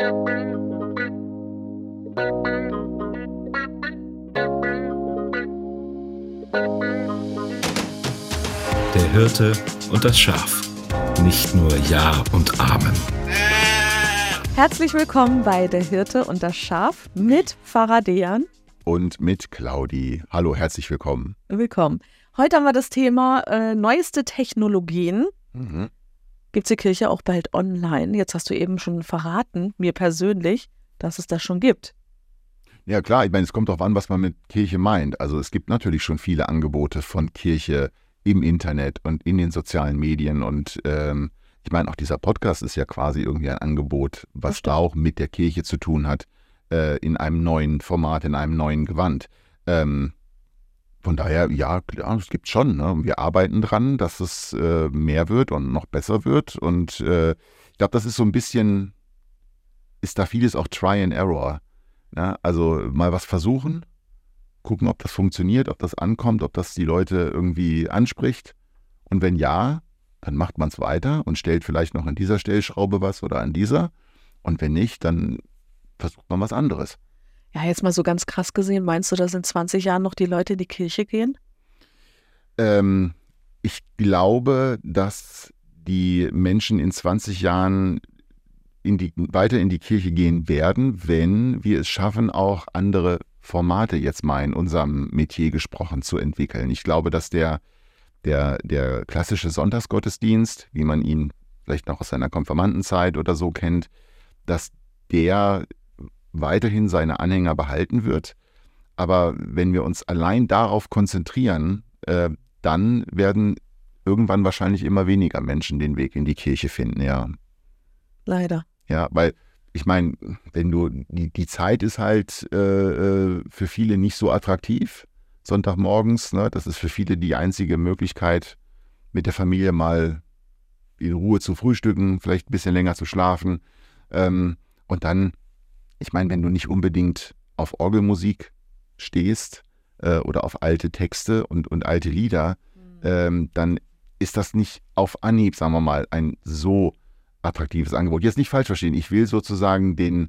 Der Hirte und das Schaf. Nicht nur Ja und Amen. Herzlich willkommen bei Der Hirte und das Schaf mit Pfarrer Dejan. Und mit Claudi. Hallo, herzlich willkommen. Willkommen. Heute haben wir das Thema neueste Technologien. Gibt es die Kirche auch bald online? Jetzt hast du eben schon verraten, mir persönlich, dass es das schon gibt. Ja klar, ich meine, es kommt darauf an, was man mit Kirche meint. Also es gibt natürlich schon viele Angebote von Kirche im Internet und in den sozialen Medien. Und ich meine, auch dieser Podcast ist ja quasi irgendwie ein Angebot, was da auch mit der Kirche zu tun hat, in einem neuen Format, in einem neuen Gewand. Von daher, ja, klar, es gibt schon. Ne? Wir arbeiten dran, dass es mehr wird und noch besser wird. Und ich glaube, das ist so ein bisschen, ist da vieles auch Try and Error. Ne? Also mal was versuchen, gucken, ob das funktioniert, ob das ankommt, ob das die Leute irgendwie anspricht. Und wenn ja, dann macht man es weiter und stellt vielleicht noch an dieser Stellschraube was oder an dieser. Und wenn nicht, dann versucht man was anderes. Ja, jetzt mal so ganz krass gesehen, meinst du, dass in 20 Jahren noch die Leute in die Kirche gehen? Ich glaube, dass die Menschen in 20 Jahren weiter in die Kirche gehen werden, wenn wir es schaffen, auch andere Formate jetzt mal in unserem Metier gesprochen zu entwickeln. Ich glaube, dass der klassische Sonntagsgottesdienst, wie man ihn vielleicht noch aus seiner Konfirmandenzeit oder so kennt, dass der weiterhin seine Anhänger behalten wird. Aber wenn wir uns allein darauf konzentrieren, dann werden irgendwann wahrscheinlich immer weniger Menschen den Weg in die Kirche finden, ja. Leider. Ja, weil ich meine, wenn du, die Zeit ist halt für viele nicht so attraktiv, Sonntagmorgens, ne? Das ist für viele die einzige Möglichkeit, mit der Familie mal in Ruhe zu frühstücken, vielleicht ein bisschen länger zu schlafen. Und dann, ich meine, wenn du nicht unbedingt auf Orgelmusik stehst oder auf alte Texte und alte Lieder, dann ist das nicht auf Anhieb, sagen wir mal, ein so attraktives Angebot. Jetzt nicht falsch verstehen, ich will sozusagen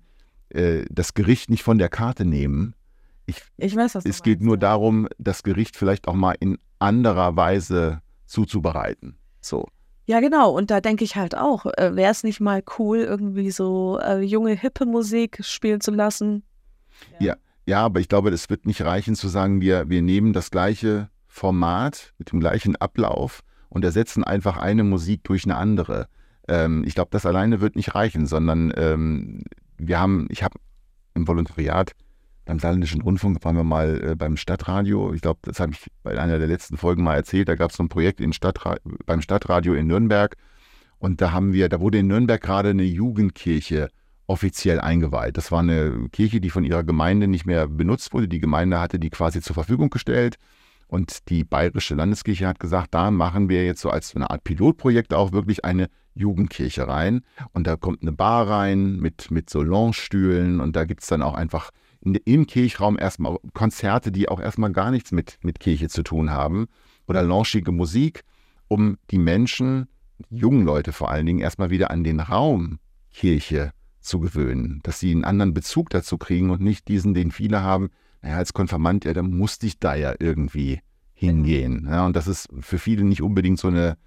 das Gericht nicht von der Karte nehmen. Ich weiß, was du Es geht meinst, nur ja. darum, das Gericht vielleicht auch mal in anderer Weise zuzubereiten. So. Ja, genau. Und da denke ich halt auch, wäre es nicht mal cool, irgendwie so junge, hippe Musik spielen zu lassen? Ja, aber ich glaube, es wird nicht reichen zu sagen, wir nehmen das gleiche Format mit dem gleichen Ablauf und ersetzen einfach eine Musik durch eine andere. Ich glaube, das alleine wird nicht reichen, sondern ich habe im Volontariat beim Saarländischen Rundfunk, waren wir mal beim Stadtradio, ich glaube, das habe ich bei einer der letzten Folgen mal erzählt, da gab es so ein Projekt beim Stadtradio in Nürnberg und da wurde in Nürnberg gerade eine Jugendkirche offiziell eingeweiht. Das war eine Kirche, die von ihrer Gemeinde nicht mehr benutzt wurde. Die Gemeinde hatte die quasi zur Verfügung gestellt und die Bayerische Landeskirche hat gesagt, da machen wir jetzt so als so eine Art Pilotprojekt auch wirklich eine Jugendkirche rein und da kommt eine Bar rein mit so Loungestühlen und da gibt es dann auch einfach im Kirchraum erstmal Konzerte, die auch erstmal gar nichts mit Kirche zu tun haben oder loungige Musik, um die Menschen, die jungen Leute vor allen Dingen, erstmal wieder an den Raum Kirche zu gewöhnen, dass sie einen anderen Bezug dazu kriegen und nicht diesen, den viele haben, naja, als Konfirmand, ja, da musste ich da ja irgendwie hingehen. Ja, und das ist für viele nicht unbedingt so eine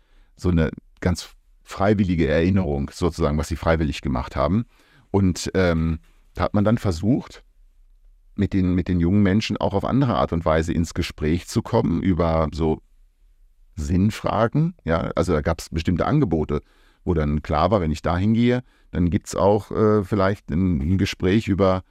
ganz freiwillige Erinnerung sozusagen, was sie freiwillig gemacht haben. Und da hat man dann versucht, mit den jungen Menschen auch auf andere Art und Weise ins Gespräch zu kommen über so Sinnfragen. Ja, also da gab es bestimmte Angebote, wo dann klar war, wenn ich da hingehe, dann gibt es auch vielleicht ein Gespräch über,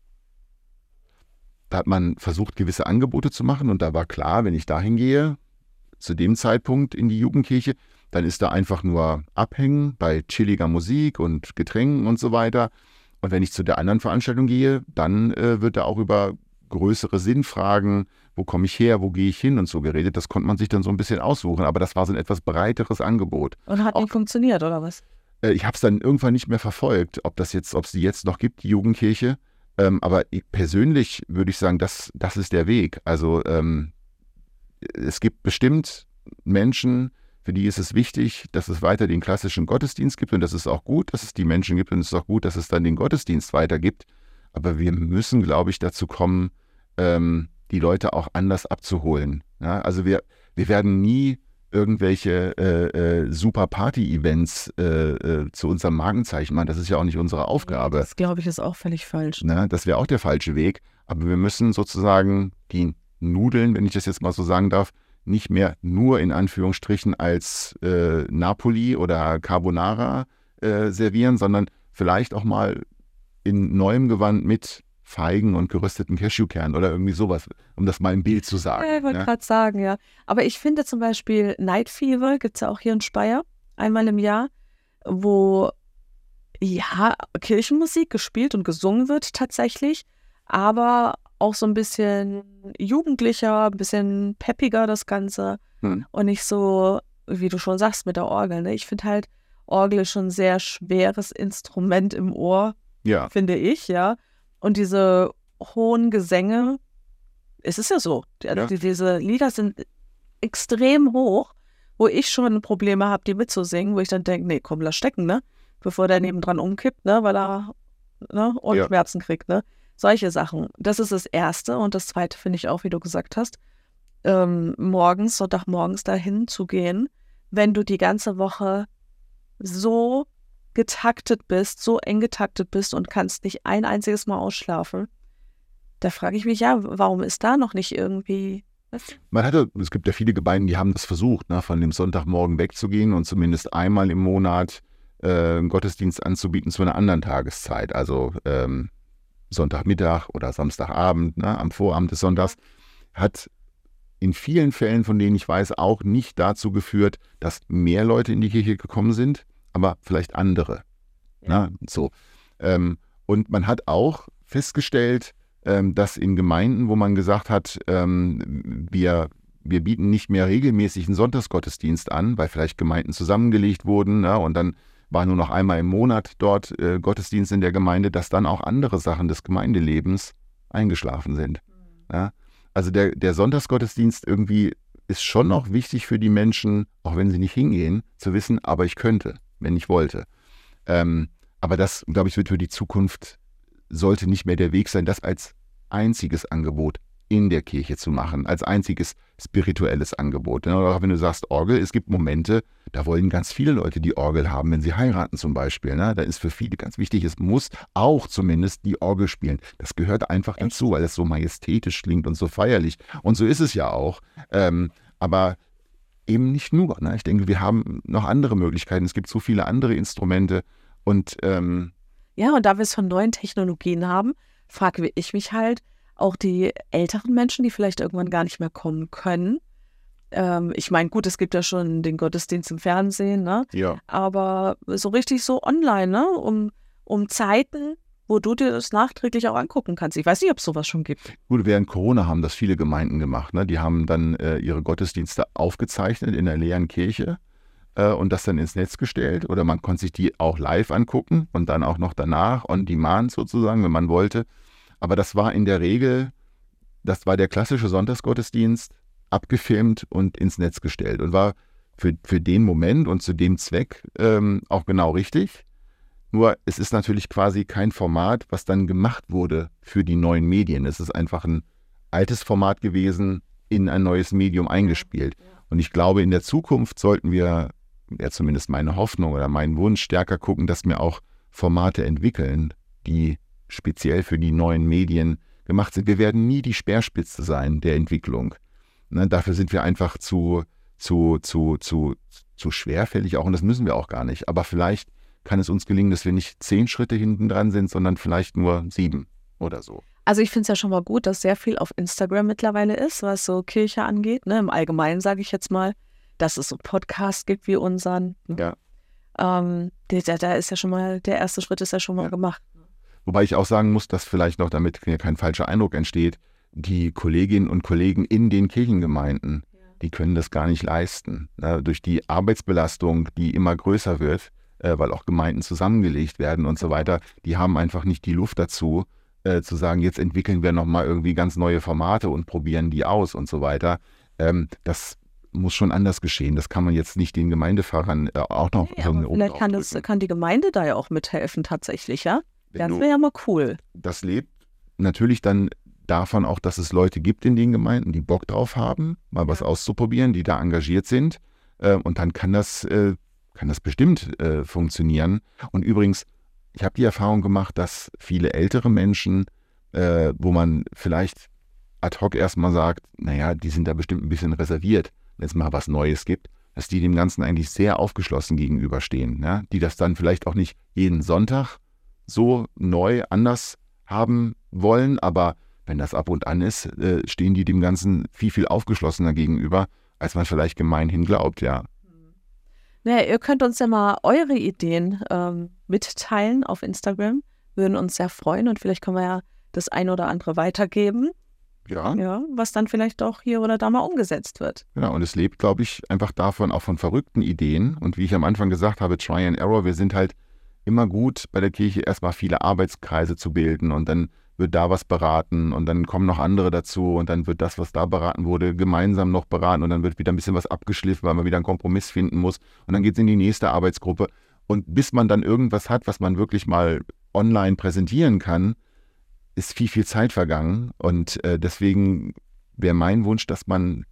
da hat man versucht, gewisse Angebote zu machen und da war klar, wenn ich da hingehe, zu dem Zeitpunkt in die Jugendkirche, dann ist da einfach nur Abhängen bei chilliger Musik und Getränken und so weiter. Und wenn ich zu der anderen Veranstaltung gehe, dann wird da auch über größere Sinnfragen, wo komme ich her, wo gehe ich hin und so geredet. Das konnte man sich dann so ein bisschen aussuchen, aber das war so ein etwas breiteres Angebot. Und hat nicht funktioniert, oder was? Ich habe es dann irgendwann nicht mehr verfolgt, ob es die jetzt noch gibt, die Jugendkirche. Aber persönlich würde ich sagen, das ist der Weg. Also es gibt bestimmt Menschen, Für die ist es wichtig, dass es weiter den klassischen Gottesdienst gibt und das ist auch gut, dass es die Menschen gibt und es ist auch gut, dass es dann den Gottesdienst weiter gibt. Aber wir müssen, glaube ich, dazu kommen, die Leute auch anders abzuholen. Ja? Also wir werden nie irgendwelche super Party-Events zu unserem Markenzeichen machen. Das ist ja auch nicht unsere Aufgabe. Das, glaube ich, ist auch völlig falsch. Ne? Das wäre auch der falsche Weg. Aber wir müssen sozusagen die Nudeln, wenn ich das jetzt mal so sagen darf, nicht mehr nur in Anführungsstrichen als Napoli oder Carbonara servieren, sondern vielleicht auch mal in neuem Gewand mit Feigen und gerösteten Cashewkernen oder irgendwie sowas, um das mal im Bild zu sagen. Ja, ich wollte gerade sagen, ja. Aber ich finde zum Beispiel Night Fever, gibt es ja auch hier in Speyer, einmal im Jahr, wo ja Kirchenmusik gespielt und gesungen wird tatsächlich, aber auch so ein bisschen jugendlicher, ein bisschen peppiger das Ganze und nicht so, wie du schon sagst, mit der Orgel. Ne? Ich finde halt, Orgel ist schon ein sehr schweres Instrument im Ohr, finde ich, ja. Und diese hohen Gesänge, es ist ja so, diese Lieder sind extrem hoch, wo ich schon Probleme habe, die mitzusingen, wo ich dann denke, nee, komm, lass stecken, ne? Bevor der nebendran umkippt, ne? Weil er Ohrenschmerzen kriegt, ne? Solche Sachen. Das ist das Erste. Und das Zweite finde ich auch, wie du gesagt hast, Sonntagmorgens dahin zu gehen, wenn du die ganze Woche so getaktet bist, so eng getaktet bist und kannst nicht ein einziges Mal ausschlafen, da frage ich mich ja, warum ist da noch nicht irgendwie... Es gibt ja viele Gemeinden, die haben das versucht, ne, von dem Sonntagmorgen wegzugehen und zumindest einmal im Monat einen Gottesdienst anzubieten zu einer anderen Tageszeit, also Sonntagmittag oder Samstagabend, ne, am Vorabend des Sonntags, hat in vielen Fällen, von denen ich weiß, auch nicht dazu geführt, dass mehr Leute in die Kirche gekommen sind, aber vielleicht andere. Ja. Ne, so. Und man hat auch festgestellt, dass in Gemeinden, wo man gesagt hat, wir bieten nicht mehr regelmäßig einen Sonntagsgottesdienst an, weil vielleicht Gemeinden zusammengelegt wurden, ne, und dann war nur noch einmal im Monat dort Gottesdienst in der Gemeinde, dass dann auch andere Sachen des Gemeindelebens eingeschlafen sind. Ja? Also der Sonntagsgottesdienst irgendwie ist schon noch wichtig für die Menschen, auch wenn sie nicht hingehen, zu wissen, aber ich könnte, wenn ich wollte. Aber das, glaube ich, wird für die Zukunft, sollte nicht mehr der Weg sein, das als einziges Angebot in der Kirche zu machen, als einziges spirituelles Angebot. Oder auch wenn du sagst Orgel, es gibt Momente, da wollen ganz viele Leute die Orgel haben, wenn sie heiraten zum Beispiel. Ne? Da ist für viele ganz wichtig, es muss auch zumindest die Orgel spielen. Das gehört einfach dazu, weil es so majestätisch klingt und so feierlich. Und so ist es ja auch. Aber eben nicht nur. Ne? Ich denke, wir haben noch andere Möglichkeiten. Es gibt so viele andere Instrumente. Und ja, und da wir es von neuen Technologien haben, frage ich mich halt, auch die älteren Menschen, die vielleicht irgendwann gar nicht mehr kommen können. Ich meine, gut, es gibt ja schon den Gottesdienst im Fernsehen, ne? Ja. Aber so richtig so online, ne? Um Zeiten, wo du dir das nachträglich auch angucken kannst. Ich weiß nicht, ob es sowas schon gibt. Gut, während Corona haben das viele Gemeinden gemacht. Ne? Die haben dann ihre Gottesdienste aufgezeichnet in der leeren Kirche und das dann ins Netz gestellt. Oder man konnte sich die auch live angucken und dann auch noch danach on demand sozusagen, wenn man wollte. Aber das war in der Regel, das war der klassische Sonntagsgottesdienst, abgefilmt und ins Netz gestellt und war für den Moment und zu dem Zweck auch genau richtig. Nur es ist natürlich quasi kein Format, was dann gemacht wurde für die neuen Medien. Es ist einfach ein altes Format gewesen, in ein neues Medium eingespielt. Und ich glaube, in der Zukunft sollten wir, wäre zumindest meine Hoffnung oder mein Wunsch, stärker gucken, dass wir auch Formate entwickeln, die speziell für die neuen Medien gemacht sind. Wir werden nie die Speerspitze sein der Entwicklung. Ne, dafür sind wir einfach zu schwerfällig auch und das müssen wir auch gar nicht. Aber vielleicht kann es uns gelingen, dass wir nicht 10 Schritte hinten dran sind, sondern vielleicht nur 7 oder so. Also ich finde es ja schon mal gut, dass sehr viel auf Instagram mittlerweile ist, was so Kirche angeht. Ne? Im Allgemeinen sage ich jetzt mal, dass es so Podcasts gibt wie unseren. Ja. Da ist ja schon mal, der erste Schritt ist ja schon mal gemacht. Wobei ich auch sagen muss, dass vielleicht noch, damit hier kein falscher Eindruck entsteht, die Kolleginnen und Kollegen in den Kirchengemeinden, die können das gar nicht leisten. Durch die Arbeitsbelastung, die immer größer wird, weil auch Gemeinden zusammengelegt werden und so weiter, die haben einfach nicht die Luft dazu, zu sagen, jetzt entwickeln wir nochmal irgendwie ganz neue Formate und probieren die aus und so weiter. Das muss schon anders geschehen. Das kann man jetzt nicht den Gemeindefahrern auch noch Ja, aber vielleicht kann die Gemeinde da ja auch mithelfen tatsächlich, ja? Das wäre ja mal cool. Das lebt natürlich dann davon auch, dass es Leute gibt in den Gemeinden, die Bock drauf haben, mal was auszuprobieren, die da engagiert sind. Und dann kann das bestimmt funktionieren. Und übrigens, ich habe die Erfahrung gemacht, dass viele ältere Menschen, wo man vielleicht ad hoc erstmal sagt, naja, die sind da bestimmt ein bisschen reserviert, wenn es mal was Neues gibt, dass die dem Ganzen eigentlich sehr aufgeschlossen gegenüberstehen. Ja? Die das dann vielleicht auch nicht jeden Sonntag so neu anders haben wollen, aber wenn das ab und an ist, stehen die dem Ganzen viel aufgeschlossener gegenüber, als man vielleicht gemeinhin glaubt, ja. Naja, ihr könnt uns ja mal eure Ideen mitteilen auf Instagram. Würden uns sehr freuen und vielleicht können wir ja das ein oder andere weitergeben. Ja, was dann vielleicht auch hier oder da mal umgesetzt wird. Genau, und es lebt, glaube ich, einfach davon, auch von verrückten Ideen. Und wie ich am Anfang gesagt habe, Try and Error, wir sind halt immer gut bei der Kirche erstmal viele Arbeitskreise zu bilden und dann wird da was beraten und dann kommen noch andere dazu und dann wird das, was da beraten wurde, gemeinsam noch beraten und dann wird wieder ein bisschen was abgeschliffen, weil man wieder einen Kompromiss finden muss und dann geht es in die nächste Arbeitsgruppe und bis man dann irgendwas hat, was man wirklich mal online präsentieren kann, ist viel Zeit vergangen und deswegen wäre mein Wunsch, dass man,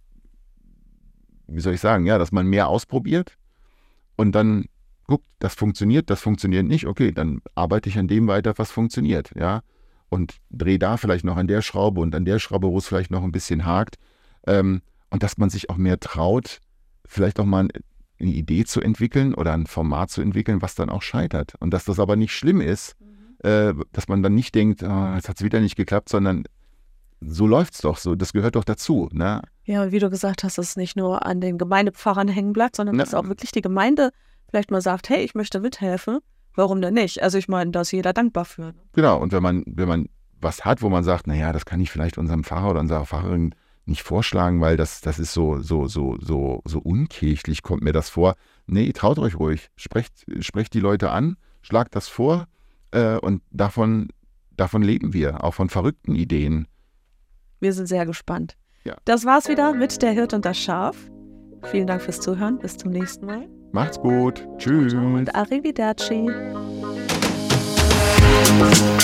dass man mehr ausprobiert und dann guckt, das funktioniert nicht, okay, dann arbeite ich an dem weiter, was funktioniert, ja, und drehe da vielleicht noch an der Schraube und an der Schraube, wo es vielleicht noch ein bisschen hakt und dass man sich auch mehr traut, vielleicht auch mal eine Idee zu entwickeln oder ein Format zu entwickeln, was dann auch scheitert und dass das aber nicht schlimm ist, dass man dann nicht denkt, jetzt hat es wieder nicht geklappt, sondern so läuft es doch so, das gehört doch dazu. Ne? Ja, und wie du gesagt hast, dass es nicht nur an den Gemeindepfarrern hängen bleibt, sondern dass auch wirklich die Gemeinde vielleicht mal sagt, hey, ich möchte mithelfen, warum denn nicht? Also ich meine, da ist jeder dankbar für. Genau, und wenn man was hat, wo man sagt, naja, das kann ich vielleicht unserem Pfarrer oder unserer Pfarrerin nicht vorschlagen, weil das ist so unkirchlich, kommt mir das vor. Nee, traut euch ruhig, sprecht die Leute an, schlagt das vor, und davon leben wir, auch von verrückten Ideen. Wir sind sehr gespannt. Ja. Das war's wieder mit Der Hirt und das Schaf. Vielen Dank fürs Zuhören. Bis zum nächsten Mal. Macht's gut. Tschüss. Und arrivederci.